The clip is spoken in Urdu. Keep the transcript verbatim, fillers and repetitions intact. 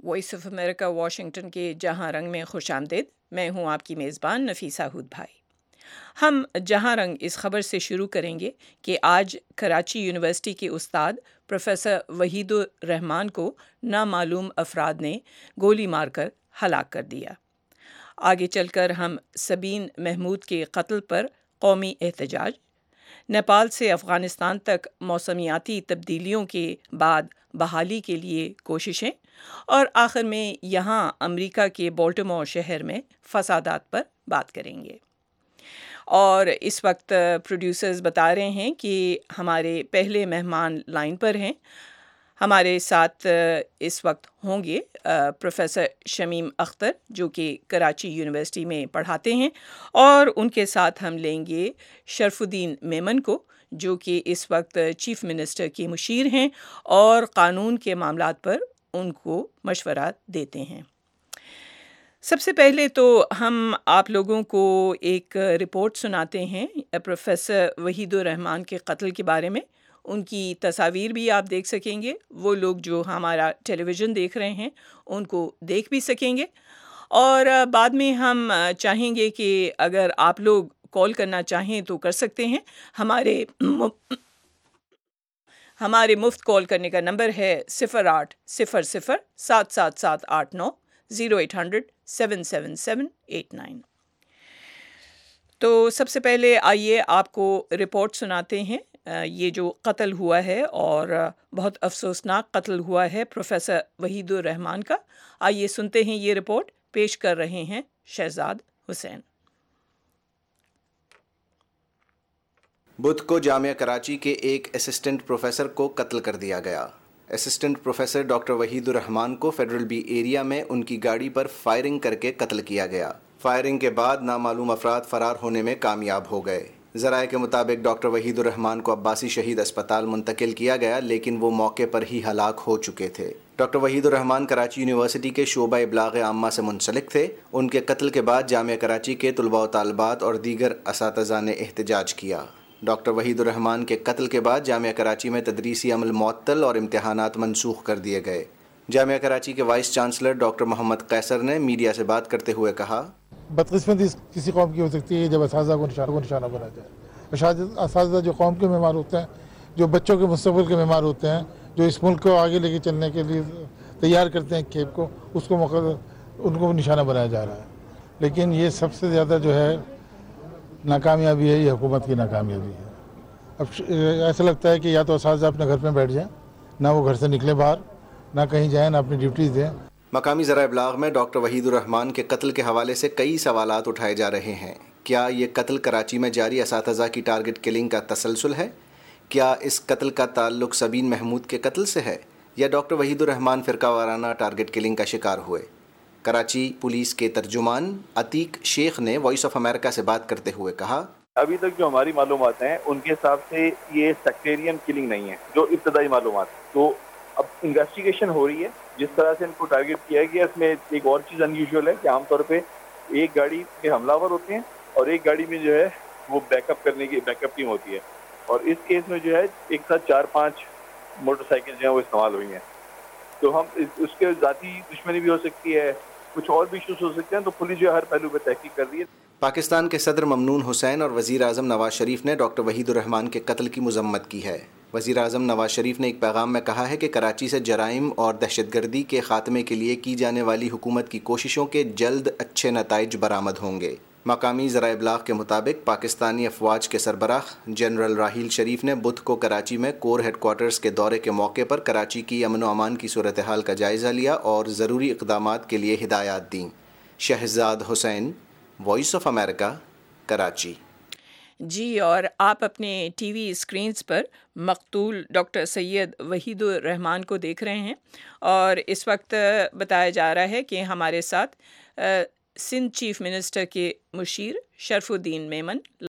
وائس آف امریکہ واشنگٹن کے جہاں رنگ میں خوش آمدید۔ میں ہوں آپ کی میزبان نفیسہ ہود بھائی۔ ہم جہاں رنگ اس خبر سے شروع کریں گے کہ آج کراچی یونیورسٹی کے استاد پروفیسر وحید الرحمان کو نامعلوم افراد نے گولی مار کر ہلاک کر دیا۔ آگے چل کر ہم سبین محمود کے قتل پر قومی احتجاج، نیپال سے افغانستان تک موسمیاتی تبدیلیوں کے بعد بحالی کے لیے کوششیں، اور آخر میں یہاں امریکہ کے بالٹیمور شہر میں فسادات پر بات کریں گے۔ اور اس وقت پروڈیوسرز بتا رہے ہیں کہ ہمارے پہلے مہمان لائن پر ہیں۔ ہمارے ساتھ اس وقت ہوں گے پروفیسر شمیم اختر جو کہ کراچی یونیورسٹی میں پڑھاتے ہیں، اور ان کے ساتھ ہم لیں گے شرف الدین میمن کو جو کہ اس وقت چیف منسٹر کے مشیر ہیں اور قانون کے معاملات پر ان کو مشورہ دیتے ہیں۔ سب سے پہلے تو ہم آپ لوگوں کو ایک رپورٹ سناتے ہیں پروفیسر وحید الرحمان کے قتل کے بارے میں۔ ان کی تصاویر بھی آپ دیکھ سکیں گے، وہ لوگ جو ہمارا ٹیلی ویژن دیکھ رہے ہیں ان کو دیکھ بھی سکیں گے، اور بعد میں ہم چاہیں گے کہ اگر آپ لوگ کال کرنا چاہیں تو کر سکتے ہیں۔ ہمارے ہمارے مفت کال کرنے کا نمبر ہے صفر آٹھ صفر صفر سات سات سات آٹھ نو zero eight hundred seven seven seven eight nine. تو سب سے پہلے آئیے آپ کو رپورٹ سناتے ہیں۔ یہ جو قتل ہوا ہے اور بہت افسوسناک قتل ہوا ہے پروفیسر وحید الرحمان کا، آئیے سنتے ہیں یہ رپورٹ۔ پیش کر رہے ہیں شہزاد حسین۔ بدھ کو جامعہ کراچی کے ایک اسسٹنٹ پروفیسر کو قتل کر دیا گیا۔ Assistant professor doctor Waheed ur-Rehman کو فیڈرل بی ایریا میں ان کی گاڑی پر فائرنگ کر کے قتل کیا گیا۔ فائرنگ کے بعد نامعلوم افراد فرار ہونے میں کامیاب ہو گئے۔ ذرائع کے مطابق ڈاکٹر وحید الرحمان کو عباسی شہید اسپتال منتقل کیا گیا، لیکن وہ موقع پر ہی ہلاک ہو چکے تھے۔ ڈاکٹر وحید الرحمان کراچی یونیورسٹی کے شعبہ ابلاغ عامہ سے منسلک تھے۔ ان کے قتل کے بعد جامعہ کراچی کے طلباء و طالبات اور دیگر اساتذہ نے احتجاج کیا۔ ڈاکٹر وحید الرحمان کے قتل کے بعد جامعہ کراچی میں تدریسی عمل معطل اور امتحانات منسوخ کر دیے گئے۔ جامعہ کراچی کے vice chancellor doctor Muhammad Qaiser نے میڈیا سے بات کرتے ہوئے کہا، بدقسمتی کسی قوم کی ہو سکتی ہے جب اساتذہ کو نشانہ کو نشانہ بنا جائے۔ اساتذہ جو قوم کے معمار ہوتے ہیں، جو بچوں کے مستقبل کے معمار ہوتے ہیں، جو اس ملک کو آگے لے کے چلنے کے لیے تیار کرتے ہیں کھیپ کو، اس کو موقع ان کو نشانہ بنایا جا رہا ہے۔ لیکن یہ سب سے زیادہ جو ہے ناکامیابی ہے، یہ حکومت کی ناکامیابی ہے۔ اب ایسا لگتا ہے کہ یا تو اساتذہ اپنے گھر میں بیٹھ جائیں، نہ وہ گھر سے نکلے باہر، نہ کہیں جائیں، نہ اپنی ڈیوٹیز دیں۔ مقامی ذرائع ابلاغ میں ڈاکٹر وحید الرحمان کے قتل کے حوالے سے کئی سوالات اٹھائے جا رہے ہیں۔ کیا یہ قتل کراچی میں جاری اساتذہ کی ٹارگٹ کلنگ کا تسلسل ہے؟ کیا اس قتل کا تعلق سبین محمود کے قتل سے ہے، یا ڈاکٹر وحید الرحمان فرقہ وارانہ ٹارگٹ کلنگ کا شکار ہوئے؟ کراچی پولیس کے ترجمان عتیق شیخ نے وائس آف امریکہ سے بات کرتے ہوئے کہا، ابھی تک جو ہماری معلومات ہیں ان کے حساب سے یہ سیکٹیرین کلنگ نہیں ہے، جو ابتدائی معلومات۔ تو اب انویسٹیگیشن ہو رہی ہے، جس طرح سے ان کو ٹارگٹ کیا گیا، اس میں ایک اور چیز ان یوزول ہے کہ عام طور پہ ایک گاڑی میں حملہ آور ہوتے ہیں اور ایک گاڑی میں جو ہے وہ بیک اپ کرنے کی بیک اپ ٹیم ہوتی ہے، اور اس کیس میں جو ہے ایک ساتھ چار پانچ موٹر سائیکل جو ہیں وہ استعمال ہوئی ہیں۔ تو ہم اس کے ذاتی دشمنی بھی ہو سکتی ہے، کچھ اور بھی ایشوز ہو سکتے ہیں، تو پولیس جو ہے ہر پہلو پہ تحقیق کر رہی ہے۔ پاکستان کے صدر ممنون حسین اور وزیر اعظم نواز شریف نے ڈاکٹر وحید الرحمان کے قتل کی مذمت کی ہے۔ وزیر اعظم نواز شریف نے ایک پیغام میں کہا ہے کہ کراچی سے جرائم اور دہشت گردی کے خاتمے کے لیے کی جانے والی حکومت کی کوششوں کے جلد اچھے نتائج برآمد ہوں گے۔ مقامی ذرائع ابلاغ کے مطابق پاکستانی افواج کے سربراہ جنرل راحیل شریف نے بدھ کو کراچی میں کور ہیڈ کوارٹرز کے دورے کے موقع پر کراچی کی امن و امان کی صورتحال کا جائزہ لیا اور ضروری اقدامات کے لیے ہدایات دیں۔ Shehzad Hussain, voice of America, Karachi. جی، اور آپ اپنے ٹی وی اسکرینز پر مقتول ڈاکٹر سید وحید الرحمان کو دیکھ رہے ہیں، اور اس وقت بتایا جا رہا ہے کہ ہمارے ساتھ سندھ چیف منسٹر کے مشیر شرف الدین میمن